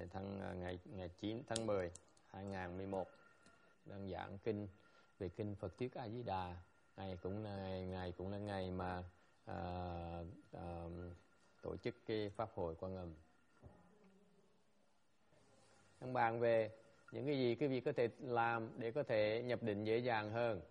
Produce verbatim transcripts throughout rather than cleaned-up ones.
tháng ngày ngày chín tháng mười hai nghìn không trăm mười một đang giảng kinh về kinh Phật thuyết A Di Đà. Ngày cũng là ngày cũng là ngày mà à, à, tổ chức cái pháp hội Quan Âm. Đang bàn về những cái gì quý vị có thể làm để có thể nhập định dễ dàng hơn.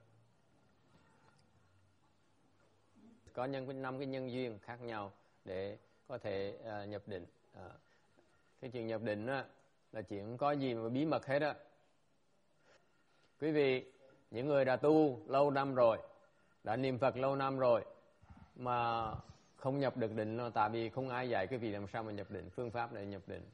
Có nhân năm cái nhân duyên khác nhau để có thể uh, nhập định. Uh, cái chuyện nhập định á, là chuyện không có gì mà bí mật hết á. Quý vị, những người đã tu lâu năm rồi, đã niệm Phật lâu năm rồi mà không nhập được định là tại vì không ai dạy quý vị làm sao mà nhập định, phương pháp để nhập định.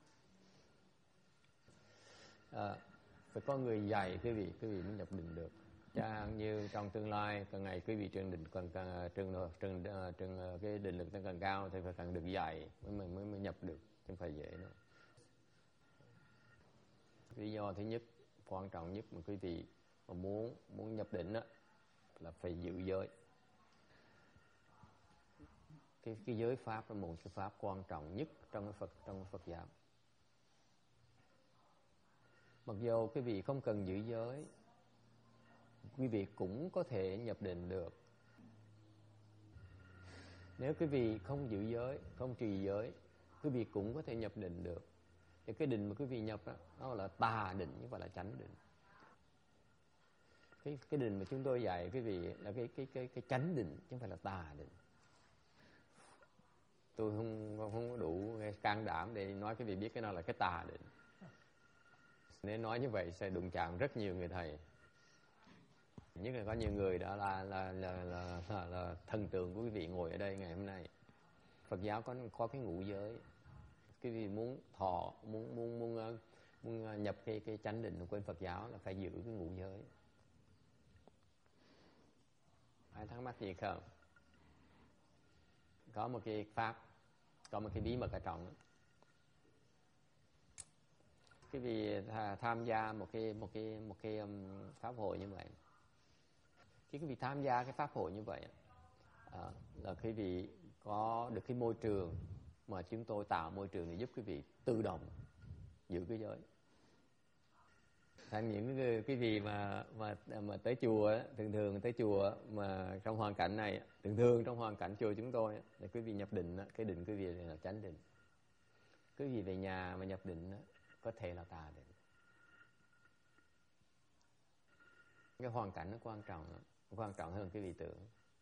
À, phải có người dạy quý vị, quý vị mới nhập định được. Chẳng như trong tương lai càng ngày quý vị trường định còn càng trường trường trường cái định lực nó càng cao thì phải càng được dạy mới mình mới, mới nhập được, chứ không phải dễ nữa. Lý do thứ nhất, quan trọng nhất mà quý vị mà muốn muốn nhập định á là phải giữ giới. Cái cái giới pháp là một cái pháp quan trọng nhất trong cái Phật trong cái Phật giáo. Mặc dù quý vị không cần giữ giới, quý vị cũng có thể nhập định được. Nếu quý vị không giữ giới, không trì giới, quý vị cũng có thể nhập định được. Thì cái định mà quý vị nhập đó, đó là tà định chứ không phải là chánh định. Cái cái định mà chúng tôi dạy quý vị là cái cái cái cái chánh định chứ không phải là tà định. Tôi không không có đủ can đảm để nói quý vị biết cái nào là cái tà định. Nếu nói như vậy sẽ đụng chạm rất nhiều người thầy. Nhất là có nhiều người đó là là là là, là, là thần tượng của quý vị ngồi ở đây ngày hôm nay. Phật giáo có có cái ngũ giới. Quý vị muốn thọ muốn muốn muốn muốn nhập cái cái chánh định của Phật giáo là phải giữ cái ngũ giới. Ai thắc mắc gì không? Có một cái pháp, có một cái bí mật ở trong đó. Quý vị tham gia một cái một cái một cái um, pháp hội như vậy. Khi quý vị tham gia cái pháp hội như vậy à, là quý vị có được cái môi trường mà chúng tôi tạo môi trường để giúp quý vị tự động giữ cái giới. Thành những cái quý vị mà mà mà tới chùa thường thường tới chùa mà trong hoàn cảnh này, thường thường trong hoàn cảnh chùa chúng tôi là quý vị nhập định, cái định quý vị là chánh định. Quý vị về nhà mà nhập định có thể là tà định. Cái hoàn cảnh nó quan trọng, quan trọng hơn quý vị tưởng.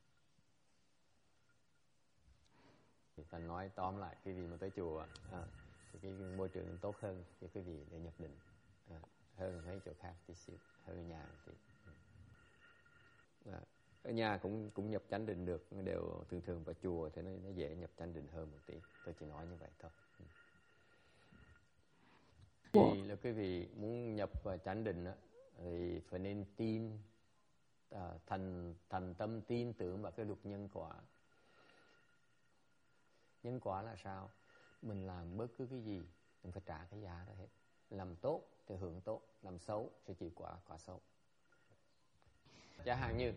Thì ta nói tóm lại, quý vị mà tới chùa à, thì cái môi trường tốt hơn cho quý vị để nhập định à, hơn mấy chỗ khác tí xíu, hơn nhà tí. À, ở nhà cũng cũng nhập chánh định được, đều thường thường vào chùa thì nó, nó dễ nhập chánh định hơn một tí. Tôi chỉ nói như vậy thôi. Thì là quý vị muốn nhập vào chánh định á, thì phải nên tin, à, thành thành tâm tin tưởng vào cái luật nhân quả. Nhân quả là sao? Mình làm bất cứ cái gì mình phải trả cái giá đó hết. Làm tốt thì hưởng tốt, làm xấu sẽ chịu quả quả xấu. Chẳng hạn như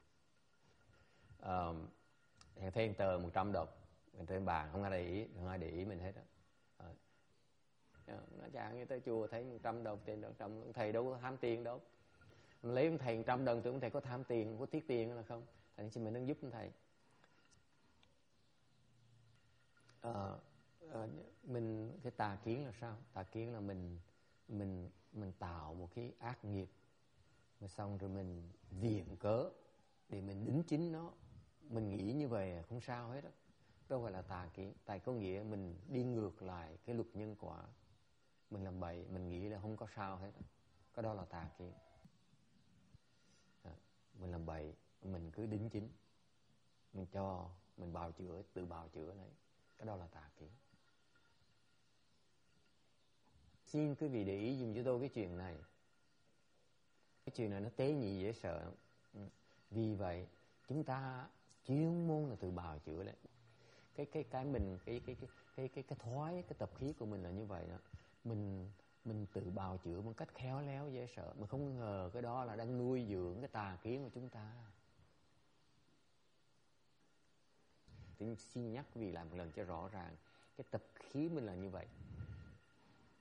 uh, thêm tờ một trăm đồng mình trên bàn, không ai để ý, không ai để ý mình hết đó. Nó chẳng như tới chùa thấy một trăm đồng tiền, đồng thầy đâu có tham tiền đâu. Mình lấy một thầy một trăm đồng, tưởng ông thầy có tham tiền, không có tiếc tiền là không. Thành ra mình đang giúp ông thầy. À, à, mình cái tà kiến là sao? Tà kiến là mình mình mình tạo một cái ác nghiệp, mà xong rồi mình viện cớ để mình đính chính nó. Mình nghĩ như vậy không sao hết đó. Đâu phải là tà kiến. Tại có nghĩa mình đi ngược lại cái luật nhân quả. Mình làm bậy, mình nghĩ là không có sao hết. Cái đó là tà kiến. À, mình làm bậy, mình cứ đính chính. Mình cho, mình bào chữa, tự bào chữa này. Cái đó là tà kiến. Xin quý vị để ý dùm cho tôi cái chuyện này. Cái chuyện này nó tế nhị dễ sợ. Vì vậy, chúng ta chuyên môn là tự bào chữa lại. Cái cái cái mình cái cái cái cái cái cái thói cái tập khí của mình là như vậy đó. Mình mình tự bào chữa một cách khéo léo dễ sợ, mà không ngờ cái đó là đang nuôi dưỡng cái tà kiến của chúng ta. Tôi xin nhắc quý vị lại một lần cho rõ ràng, cái tập khí mình là như vậy.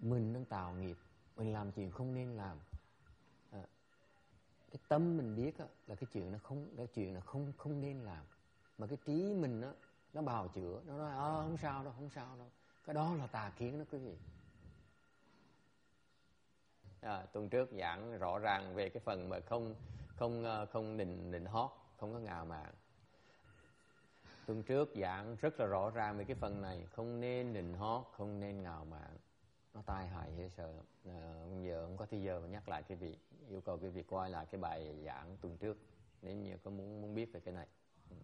mình đang tạo nghiệp, mình làm chuyện không nên làm. À, cái tâm mình biết á, là cái chuyện nó không, cái chuyện là không không nên làm, mà cái trí mình á, nó bào chữa, nó nói à, không sao đâu, không sao đâu. Cái đó là tà kiến đó quý vị. À, tuần trước giảng rõ ràng về cái phần mà không không không nịnh nịnh hót, không có ngạo mạn. Tuần trước giảng rất là rõ ràng về cái phần này, không nên nịnh hót, không nên ngạo mạn, nó tai hại dễ sợ. À, giờ không có thời giờ mà nhắc lại quý vị, yêu cầu quý vị coi lại cái bài giảng tuần trước nếu như có muốn muốn biết về cái này.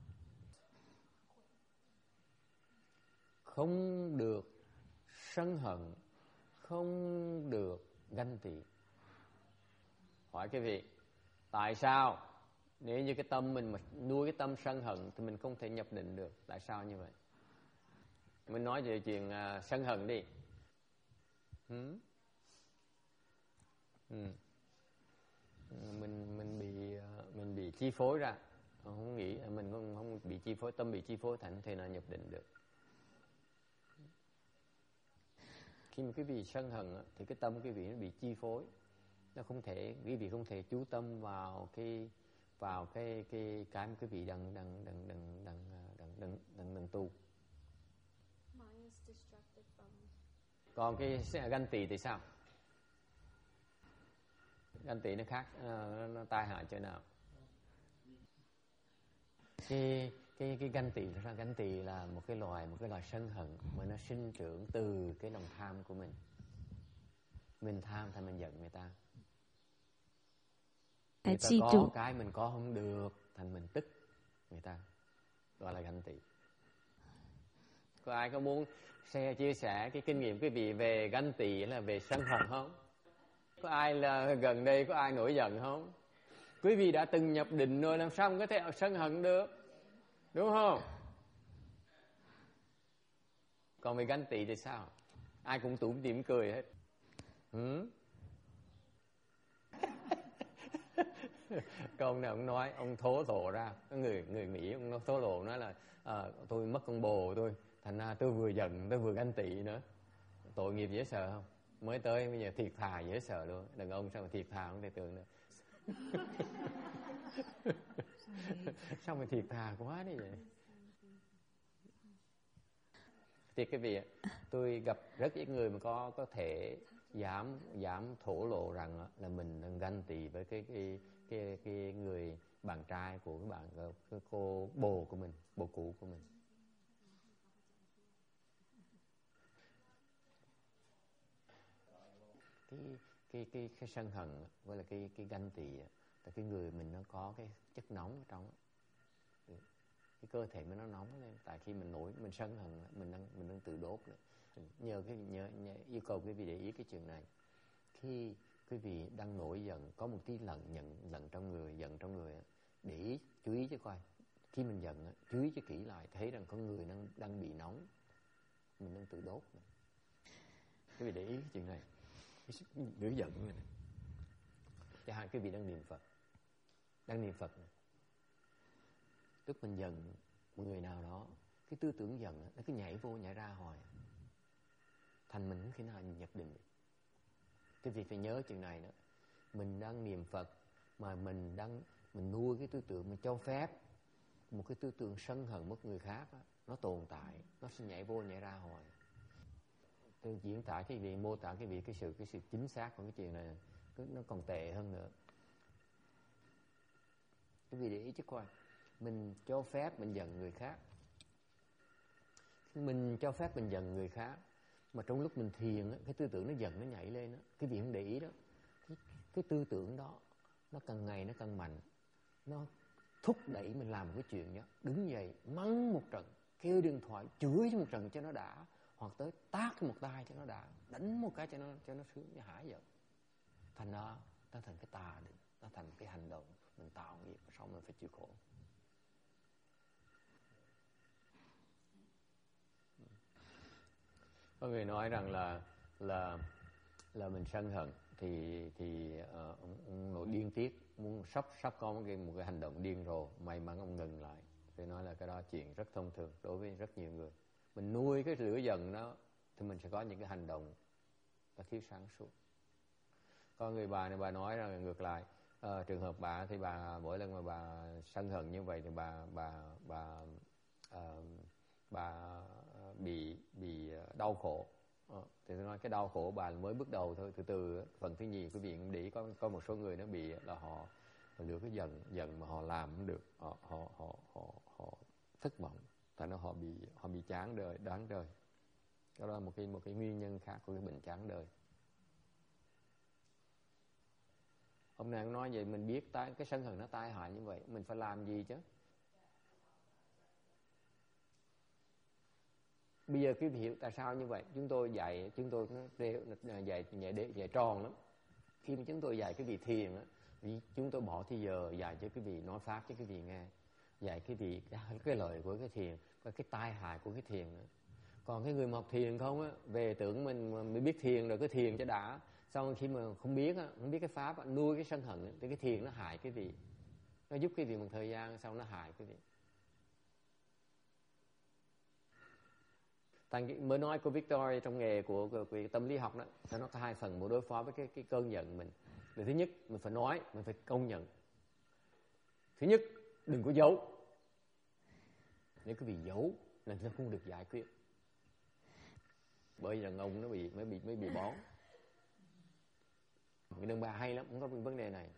Không được sân hận, không được ganh tị. Hỏi quý vị, tại sao nếu như cái tâm mình mà nuôi cái tâm sân hận thì mình không thể nhập định được? Tại sao như vậy? Mình nói về chuyện uh, sân hận đi. Ừ. Ừ. Mình mình bị uh, mình bị chi phối ra, không nghĩ mình không không bị chi phối, tâm bị chi phối thành thế nào nhập định được. Khi mà quý vị sân hận thì cái tâm quý vị nó bị chi phối, nó không thể, quý vị không thể chú tâm vào cái vào cái cái cái mà quý vị đang đang đang đang đang đang đang đang, đang tu. Còn cái ganh tị thì sao? Ganh tị nó khác, nó, nó tai hại chỗ nào? Cái cái cái ganh tị ra, ganh tị là một cái loài một cái loài sân hận mà nó sinh trưởng từ cái lòng tham của mình. Mình tham thì mình giận người ta. Người ta có cái mình có không được, thành mình tức người ta, gọi là ganh tị. Có ai có muốn share chia sẻ cái kinh nghiệm quý vị về ganh tị là về sân hận không? Có ai là gần đây có ai nổi giận không? Quý vị đã từng nhập định rồi, làm sao không có thể sân hận được, đúng không? Còn về ganh tị thì sao? Ai cũng tủm tỉm cười hết. Ừ? Câu nào ông nói, ông thố lộ ra, người người Mỹ ông nói thố lộ, nói là à, tôi mất con bồ tôi, thành ra tôi vừa giận tôi vừa ganh tị nữa. Tội nghiệp dễ sợ không? Mới tới bây giờ thiệt thà dễ sợ luôn. Đàn ông sao mà thiệt thà không thể tưởng nữa. Sao mà thiệt thà quá đấy vậy? Thì cái việc tôi gặp rất ít người mà có có thể dám dám thổ lộ rằng là mình đang ganh tị với cái cái cái cái người bạn trai của cái bạn cái cô bồ của mình, bồ cũ của mình. Cái cái cái cái sân hận với là cái cái ganh tị là cái người mình nó có cái chất nóng ở trong. Cái cơ thể mình nó nóng lên, tại khi mình nổi mình sân hận mình đang mình đang tự đốt lên. Nhờ cái nhờ, nhờ yêu cầu quý vị để ý cái chuyện này. Khi quý vị đang nổi giận, có một tí lận nhận lận trong người, giận trong người, để ý, chú ý chứ coi. Khi mình giận, chú ý cho kỹ lại, thấy rằng con người đang đang bị nóng, mình đang tự đốt. Quý vị để ý cái chuyện này, cái lửa giận này. Chẳng hạn quý vị đang niệm Phật, đang niệm Phật này. Tức mình giận một người nào đó, cái tư tưởng giận nó cứ nhảy vô nhảy ra hoài, thành mình không khi nào nhập định được. Cái việc phải nhớ chuyện này đó. Mình đang niệm Phật mà mình đang mình nuôi cái tư tưởng, mình cho phép một cái tư tưởng sân hận một người khác đó, nó tồn tại, nó sẽ nhảy vô nhảy ra hoài. Tôi diễn tả cái việc, mô tả cái việc cái sự cái sự chính xác của cái chuyện này nó còn tệ hơn nữa. Cái việc để ý chứ coi, mình cho phép mình giận người khác, mình cho phép mình giận người khác, mà trong lúc mình thiền cái tư tưởng nó giận nó nhảy lên đó, cái việc không để ý đó, cái, cái tư tưởng đó nó càng ngày nó càng mạnh, nó thúc đẩy mình làm một cái chuyện đó, đứng dậy mắng một trận, kêu điện thoại chửi một trận cho nó đã, hoặc tới tát một tay cho nó đã, đánh một cái cho nó cho nó sướng, cho hả giận. Thành ra nó thành cái tà định, nó thành cái hành động mình tạo nghiệp, sau mình phải chịu khổ. Có người nói rằng là là là mình sân hận thì thì uh, ông, ông nổi điên tiết, muốn sắp sắp có một cái một cái hành động điên rồ, may mắn ông ngừng lại. Tôi nói là cái đó chuyện rất thông thường đối với rất nhiều người. Mình nuôi cái lửa giận đó thì mình sẽ có những cái hành động và thiếu sáng suốt. Có người bà này bà nói rằng ngược lại, uh, trường hợp bà thì bà mỗi lần mà bà sân hận như vậy thì bà bà bà uh, bà bị bị đau khổ. Uh, thì tôi nói cái đau khổ bà mới bước đầu thôi, từ từ phần thứ nhì quý vị cũng để có có một số người nó bị là họ lừa cái giận giận mà họ làm không được, họ họ họ họ, họ thất vọng, tại nó họ bị họ bị chán đời, đoán đời. Đó là một cái một cái nguyên nhân khác của cái bệnh chán đời. Hôm nay ông nói vậy mình biết tai, cái sân hận nó tai hại như vậy, mình phải làm gì chứ? Bây giờ quý vị hiểu tại sao như vậy? Chúng tôi dạy, chúng tôi dạy dạy dạy, dạy tròn lắm. Khi mà chúng tôi dạy cái vị thiền á, chúng tôi bỏ thì giờ dạy cho quý vị, nói pháp cho quý vị nghe, dạy quý vị cái, cái lời của cái thiền và cái tai hại của cái thiền nữa. Còn cái người mà học thiền không á, về tưởng mình mình biết thiền rồi, cái thiền cho đã, xong khi mà không biết á, không biết cái pháp á, nuôi cái sân hận á, thì cái thiền nó hại quý vị, nó giúp quý vị một thời gian sau nó hại quý vị. Thành mới nói của Victor trong nghề của, của, của tâm lý học đó, nó có hai phần một đối phó với cái cái cơn giận mình. Điều thứ nhất, mình phải nói, mình phải công nhận. Thứ nhất, đừng có giấu. Nếu quý vị giấu là nó không được giải quyết. Bởi vì đàn ông nó bị mới bị mới bị bón. Cái đàn bà hay lắm, không có vấn đề này.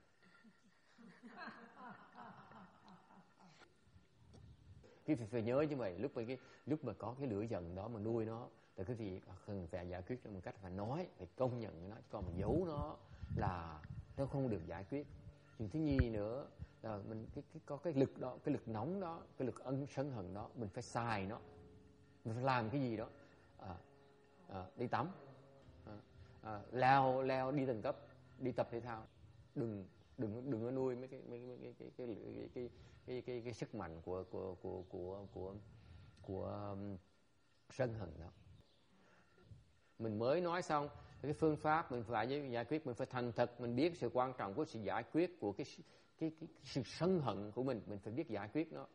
Quý vị phải nhớ như vậy, lúc mà cái lúc mà có cái lửa giận đó mà nuôi nó, thì quý vị cần phải giải quyết nó một cách phải nói, phải công nhận nó, còn mà giấu nó là nó không được giải quyết. Chuyện thứ nhì nữa là mình cái, cái có cái lực đó, cái lực nóng đó, cái lực ân sân hận đó, mình phải xài nó, mình phải làm cái gì đó, à, à, đi tắm, à, à, leo leo đi tầng cấp, đi tập thể thao, đừng đừng đừng có nuôi mấy cái mấy cái cái cái cái cái cái cái, cái, cái sức mạnh của của của của của của um, sân hận đó. Mình mới nói xong cái phương pháp mình phải giải quyết, mình phải thành thật, mình biết sự quan trọng của sự giải quyết của cái cái, cái, cái sự sân hận của mình, mình phải biết giải quyết nó.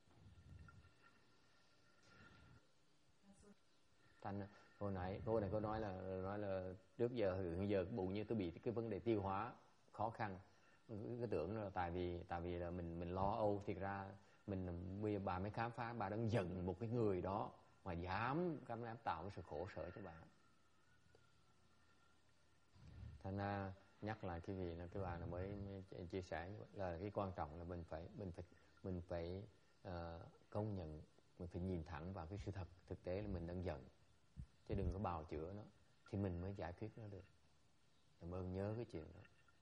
Thành hồi nãy cô này cô nói là nói là trước giờ hiện giờ bụng như tôi bị cái vấn đề tiêu hóa khó khăn, cái tưởng là tại vì tại vì là mình mình lo âu, thiệt ra mình bây giờ bà mới khám phá bà đang giận một cái người đó mà dám dám tạo cái sự khổ sở cho bà. Thành ra nhắc lại cái gì là cái bà nó mới, mới chia sẻ là cái quan trọng là mình phải mình phải mình phải uh, công nhận, mình phải nhìn thẳng vào cái sự thật thực tế là mình đang giận, chứ đừng có bào chữa nó, thì mình mới giải quyết nó được. Cảm ơn, nhớ cái chuyện đó.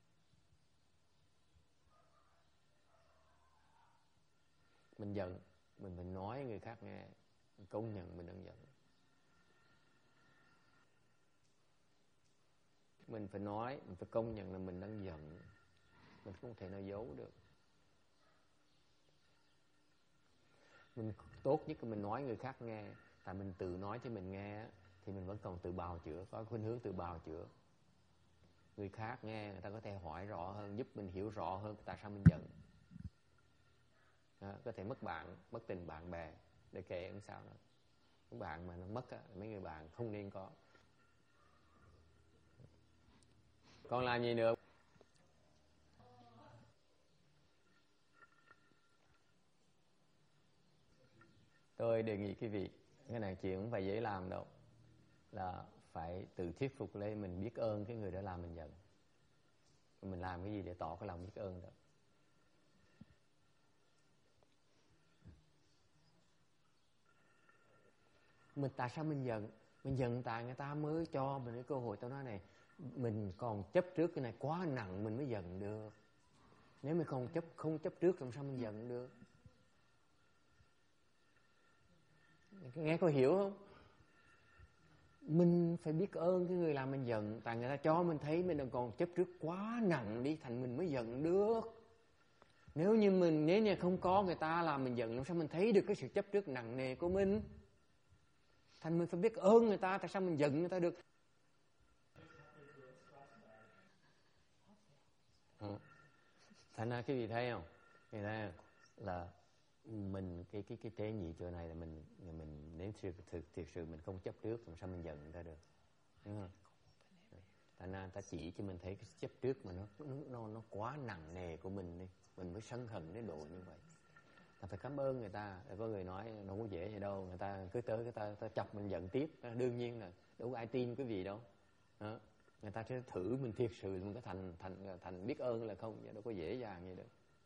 Mình giận, mình phải nói người khác nghe, mình công nhận mình đang giận. Mình phải nói, mình phải công nhận là mình đang giận. Mình không thể nào giấu được. Mình tốt nhất là mình nói người khác nghe. Tại mình tự nói cho mình nghe thì mình vẫn còn tự bào chữa, có khuynh hướng tự bào chữa. Người khác nghe, người ta có thể hỏi rõ hơn, giúp mình hiểu rõ hơn tại sao mình giận. Đó, có thể mất bạn, mất tình bạn bè, để kệ không sao đâu. Những bạn mà nó mất á, mấy người bạn không nên có. Còn làm gì nữa? Tôi đề nghị quý vị, cái này chuyện không phải dễ làm đâu, là phải tự thuyết phục lên mình biết ơn cái người đã làm mình giận. Mình làm cái gì để tỏ cái lòng biết ơn đó. Mình tại sao mình giận? Mình giận tại người ta mới cho mình cái cơ hội. Tao nói này, mình còn chấp trước cái này quá nặng mình mới giận được. Nếu mình không chấp không chấp trước làm sao mình giận được? Nghe có hiểu không? Mình phải biết ơn cái người làm mình giận, tại người ta cho mình thấy mình đang còn chấp trước quá nặng đi, thành mình mới giận được. Nếu như mình nếu như không có người ta làm mình giận, làm sao mình thấy được cái sự chấp trước nặng nề của mình? Thành mình phải biết ơn người ta, tại sao mình giận người ta được? Ừ. Thành ra cái gì thấy không? Người ta là mình cái cái cái tế nhị chỗ này là mình mình nếu thực thực thực sự mình không chấp trước, làm sao mình giận người ta được? Đúng không? Thành ra người ta chỉ cho mình thấy cái chấp trước mà nó nó nó quá nặng nề của mình đi, mình mới sân hận đến độ như vậy. Ta phải cảm ơn người ta. Có người nói nó không có dễ vậy đâu, người ta cứ tới người ta, ta chọc mình giận tiếp. Đương nhiên là đâu có ai tin quý vị đâu. Đó. Người ta sẽ thử mình thiệt sự mình có thành thành thành biết ơn là không, đâu có dễ dàng như được.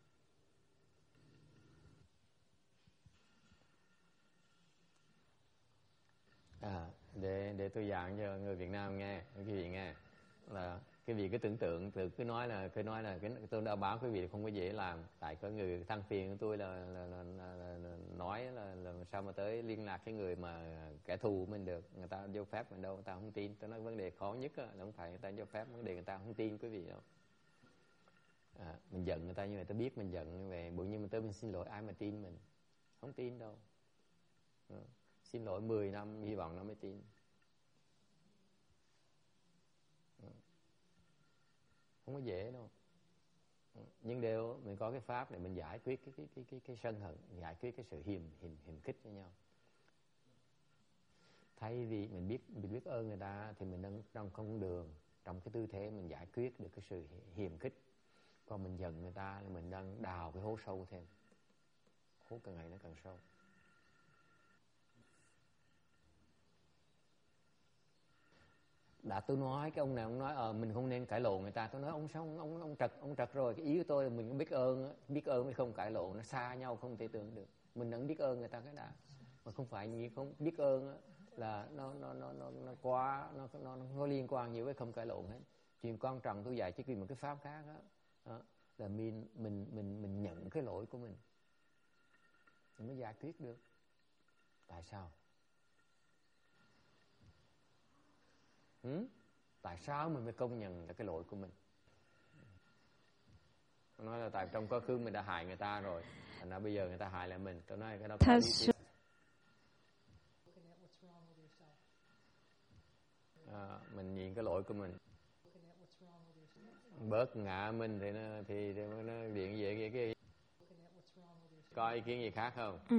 À, để để tôi giảng cho người Việt Nam nghe, quý vị nghe là cái vị cứ tưởng tượng, tự cứ nói là cứ nói là cái tôi đã báo quý vị không có dễ làm. Tại có người than phiền của tôi là, là, là, là, là, là nói là, là sao mà tới liên lạc cái người mà kẻ thù của mình được, người ta vô phép mình đâu, người ta không tin. Tôi nói vấn đề khó nhất là không phải người ta vô phép, vấn đề người ta không tin quý vị đâu. À, mình giận người ta như vậy, ta biết mình giận như vậy, bỗng nhiên mình tới mình xin lỗi, ai mà tin mình, không tin đâu. À, xin lỗi mười năm hy vọng nó mới tin. Không có dễ đâu. Nhưng đều mình có cái pháp để mình giải quyết cái cái cái cái, cái sân hận, giải quyết cái sự hiềm hiềm hiềm khích với nhau. Thay vì mình biết mình biết ơn người ta thì mình đang trong con đường, trong cái tư thế mình giải quyết được cái sự hiềm khích. Còn mình giận người ta là mình đang đào cái hố sâu thêm, hố càng ngày nó càng sâu. Đã tôi nói cái ông này ông nói ờ mình không nên cãi lộn người ta. Tôi nói ông sao ông ông, ông trật ông trật rồi. Cái ý của tôi là mình biết ơn, biết ơn mới không cãi lộn, nó xa nhau không thể tưởng được. Mình đang biết ơn người ta cái đã, mà không phải như không biết ơn là nó nó nó nó nó quá nó nó nó có liên quan nhiều với không cãi lộn hết. Chuyện quan trọng tôi dạy chỉ vì một cái pháp khác đó, đó là mình mình mình mình nhận cái lỗi của mình, mình mới giải quyết được. Tại sao? Ừ? Tại sao mình phải công nhận là cái lỗi của mình? Tôi nói là tại trong quá khứ mình đã hại người ta rồi, thành ra bây giờ người ta hại lại mình. Tôi nói cái đó có lý thuyết. À, mình nhìn cái lỗi của mình, bớt ngạ mình thì nó thì, thì nó điện về cái cái có ý kiến gì khác không? Ừ.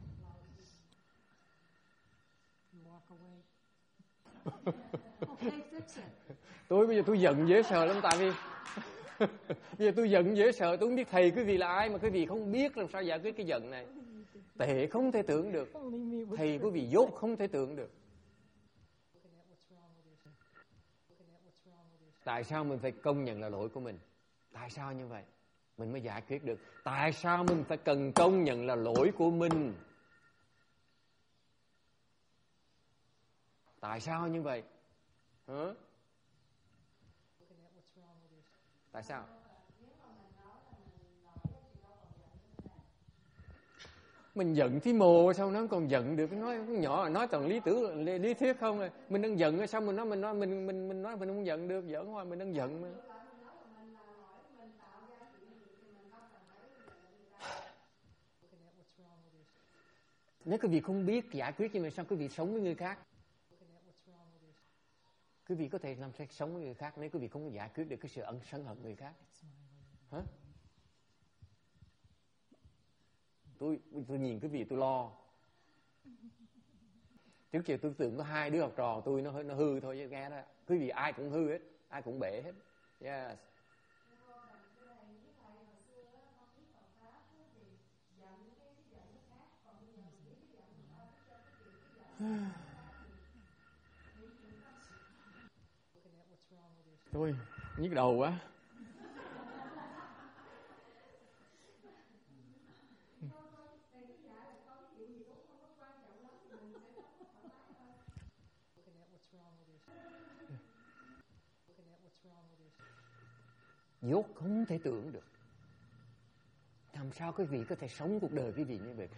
Tôi bây giờ tôi giận dễ sợ lắm, tại vì bây giờ tôi giận dễ sợ, tôi không biết thầy quý vị là ai mà quý vị không biết làm sao giải quyết cái giận này. Tệ không thể tưởng được, thầy quý vị dốt không thể tưởng được. Tại sao mình phải công nhận là lỗi của mình? Tại sao như vậy? Mình mới giải quyết được. Tại sao mình phải cần công nhận là lỗi của mình? Tại sao như vậy? Hả? Tại sao? Mình giận tí mồ sao nó còn giận được? Nói nhỏ nói toàn lý tưởng lý thuyết không rồi. Mình đang giận sao mình nói mình nói mình mình mình nói mình không giận được, giỡn hoài mình đang giận mà. Nếu quý vị không biết giải quyết như vậy sao quý vị sống với người khác? Quý vị có thể làm sao sống với người khác nếu quý vị không có giải quyết được cái sự ân sân hận người khác? Hả? Tôi tôi nhìn quý vị tôi lo. Trước kia tôi tưởng có hai đứa học trò tôi nó nó hư thôi chứ nghe đó. Quý vị ai cũng hư hết, ai cũng bể hết. Yes. Tôi nhức đầu quá. Dốt không thể tưởng được. Làm sao quý vị có thể sống cuộc đời quý vị như vậy?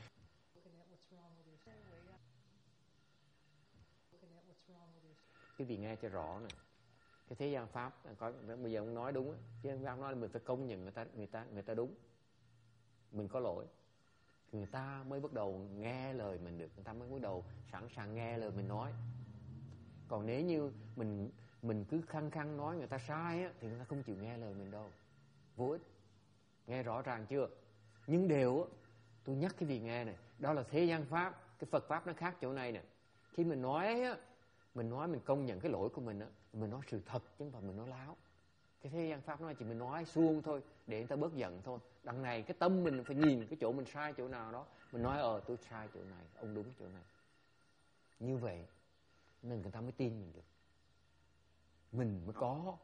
Quý vị nghe cho rõ này. Cái thế gian pháp có bây giờ ông nói đúng á, chứ ông nói là mình phải công nhận người ta người ta người ta đúng. Mình có lỗi. Người ta mới bắt đầu nghe lời mình được, người ta mới bắt đầu sẵn sàng nghe lời mình nói. Còn nếu như mình mình cứ khăng khăng nói người ta sai á thì người ta không chịu nghe lời mình đâu. Vô ích. Nghe rõ ràng chưa? Nhưng điều á, tôi nhắc cái gì nghe này, đó là thế gian pháp, cái Phật pháp nó khác chỗ này nè. Khi mình nói á, Mình nói mình công nhận cái lỗi của mình á, mình nói sự thật chứ không phải mình nói láo. Cái thế gian pháp nói chỉ mình nói suông thôi để người ta bớt giận thôi. Đằng này cái tâm mình phải nhìn cái chỗ mình sai chỗ nào đó, mình nói ờ tôi sai chỗ này, ông đúng chỗ này. Như vậy nên người ta mới tin mình được. Mình mới có,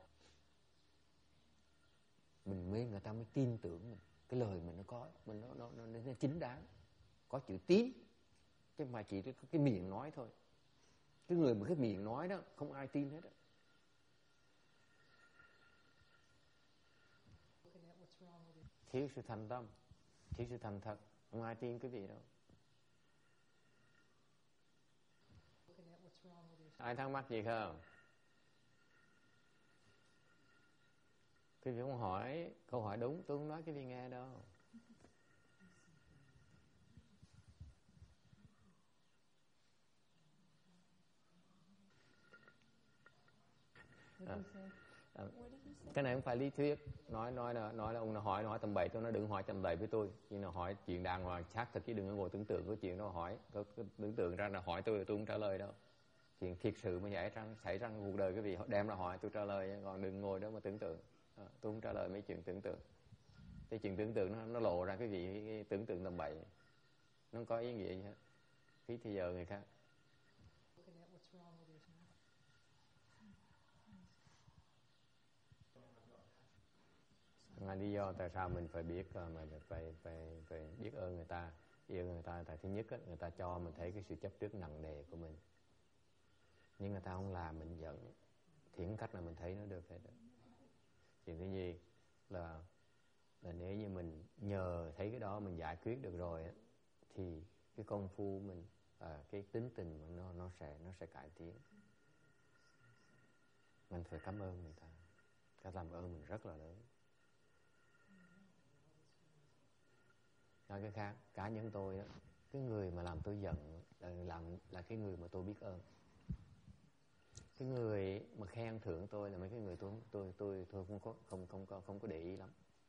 mình mới người ta mới tin tưởng mình. Cái lời mình nó có, mình nó nó nó, nó chính đáng, có chữ tín, chứ mà chỉ cái, cái miệng nói thôi. Cái người mà cái miệng nói đó không ai tin hết đó. Thiếu sự thành tâm, thiếu sự thành thật, không ai tin cái gì đâu. Ai thắc mắc gì không? Quý vị không hỏi câu hỏi đúng, tôi không nói cái gì nghe đâu. À, à, cái này không phải lý thuyết. Nói nói là nói là ông nào hỏi nói tầm bậy, tôi nói đừng hỏi tầm bậy với tôi. Nhưng là hỏi chuyện đàng hoàng xác thực chứ đừng có ngồi tưởng tượng cái chuyện đó hỏi. Tôi, tôi tưởng tượng ra là hỏi tôi tôi không trả lời đâu. Chuyện thiệt sự mà xảy ra xảy ra cuộc đời cái vị đem ra hỏi tôi trả lời, còn đừng ngồi đó mà tưởng tượng. À, tôi không trả lời mấy chuyện tưởng tượng. Cái chuyện tưởng tượng nó, nó lộ ra cái vị cái tưởng tượng tầm bậy, nó không có ý nghĩa gì hết, phí thời giờ người khác. Là lý do tại sao mình phải biết mà phải phải phải biết ơn người ta, yêu người ta. Tại thứ nhất á, người ta cho mình thấy cái sự chấp trước nặng nề của mình, nhưng người ta không làm mình giận, thì cái cách là mình thấy nó được hết. Chuyện thứ nhì là là nếu như mình nhờ thấy cái đó mình giải quyết được rồi á, thì cái công phu mình, à, cái tính tình mình nó nó sẽ nó sẽ cải tiến. Mình phải cảm ơn người ta, cái làm ơn mình rất là lớn. Nói cái khác, cá nhân tôi đó, cái người mà làm tôi giận là làm là cái người mà tôi biết ơn. Cái người mà khen thưởng tôi là mấy cái người tôi tôi tôi tôi không có không không không không có để ý lắm.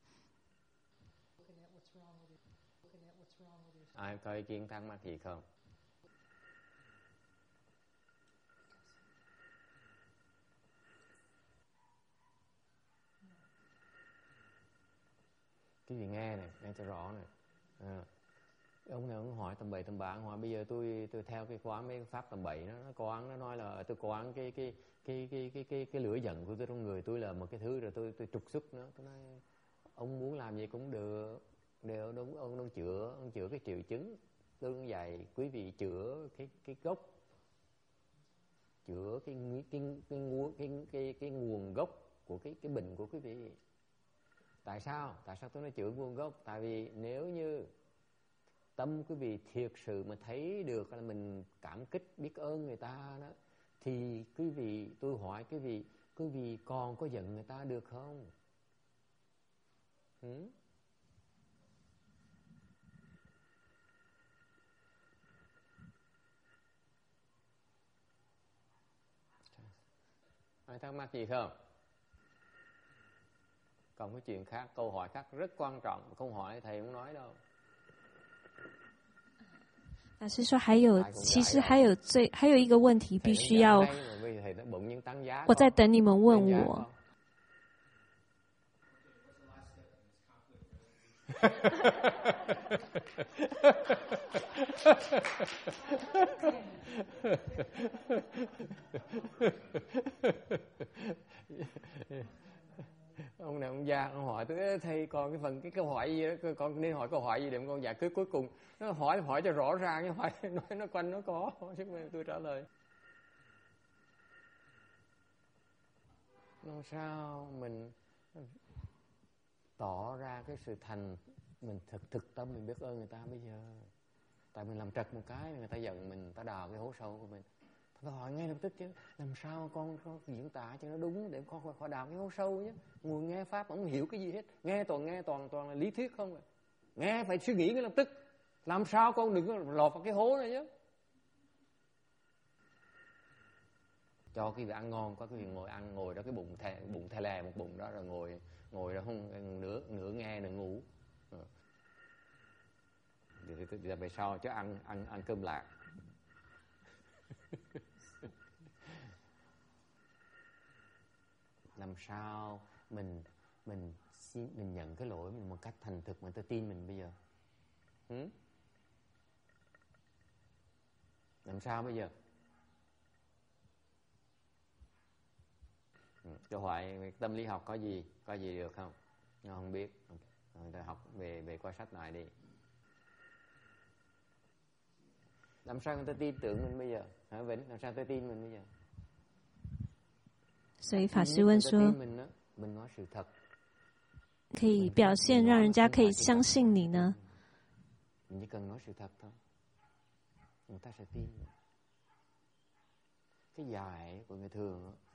Ai có ý kiến thắc mắc gì không? Cái gì nghe này, nghe cho rõ này. À, ông này ông hỏi tầm bậy tầm bạ, hỏi bây giờ tôi tôi theo cái quán mấy pháp tầm bậy, nó nó quán nó nói là tôi quán cái cái cái cái cái cái cái lửa giận của tôi trong người tôi là một cái thứ, rồi tôi tôi trục xuất nó. Tôi nói ông muốn làm gì cũng được, đều đúng, ông ông chữa ông chữa cái triệu chứng. Tôi dạy quý vị chữa cái cái gốc, chữa cái cái cái cái nguồn cái cái cái nguồn gốc của cái cái bệnh của quý vị. Tại sao? Tại sao tôi nói chữa nguồn gốc? Tại vì nếu như tâm quý vị thiệt sự mà thấy được là mình cảm kích biết ơn người ta đó, thì quý vị, tôi hỏi quý vị, quý vị còn có giận người ta được không? Ừ? Ai thắc mắc gì không? Còn cái chuyện khác, câu hỏi khác rất quan trọng, câu hỏi thầy không nói đâu。 老师说还有，其实还有最还有一个问题必须要，我在等你们问我。 Ông này ông già, ông hỏi tôi thầy còn cái phần cái câu hỏi gì đó, con nên hỏi câu hỏi gì để con giải quyết cuối cùng. Nó hỏi hỏi cho rõ ràng, nhưng hỏi nói nó quanh nó có chứ mà tôi trả lời. Làm sao mình tỏ ra cái sự thành, mình thực thực tâm mình biết ơn người ta bây giờ. Tại mình làm trật một cái người ta giận mình, người ta đào cái hố sâu của mình. Tôi hỏi ngay lập tức chứ, làm sao con, con diễn tả cho nó đúng để con khỏi đào cái hố sâu nhé. Ngồi nghe pháp không hiểu cái gì hết, nghe toàn nghe toàn toàn là lý thuyết không à. Nghe phải suy nghĩ ngay lập tức, làm sao con đừng có lọt vào cái hố này nhé. Cho cái vị ăn ngon, có cái vị ngồi ăn, ngồi đó cái bụng thè, bụng thè lè một bụng đó, rồi ngồi ngồi đó không nửa nửa nghe nửa ngủ. Thì về sau cho ăn ăn ăn cơm lạc. làm sao mình mình xin, mình nhận cái lỗi mình một cách thành thực mà người ta tin mình bây giờ? Ừ? Làm sao bây giờ? Ừ. Câu hỏi tâm lý học có gì có gì được không? Nó không biết. Người ta học về về qua sách lại đi. Làm sao người ta tin tưởng mình bây giờ? Hả Vĩnh? Làm sao người ta tin mình bây giờ? 所以法师问说， mình nói sự thật. 可以表现让人家可以相信你呢？ Mình chỉ cần nói sự thật thôi, người ta sẽ tin. Cái dạy của người thường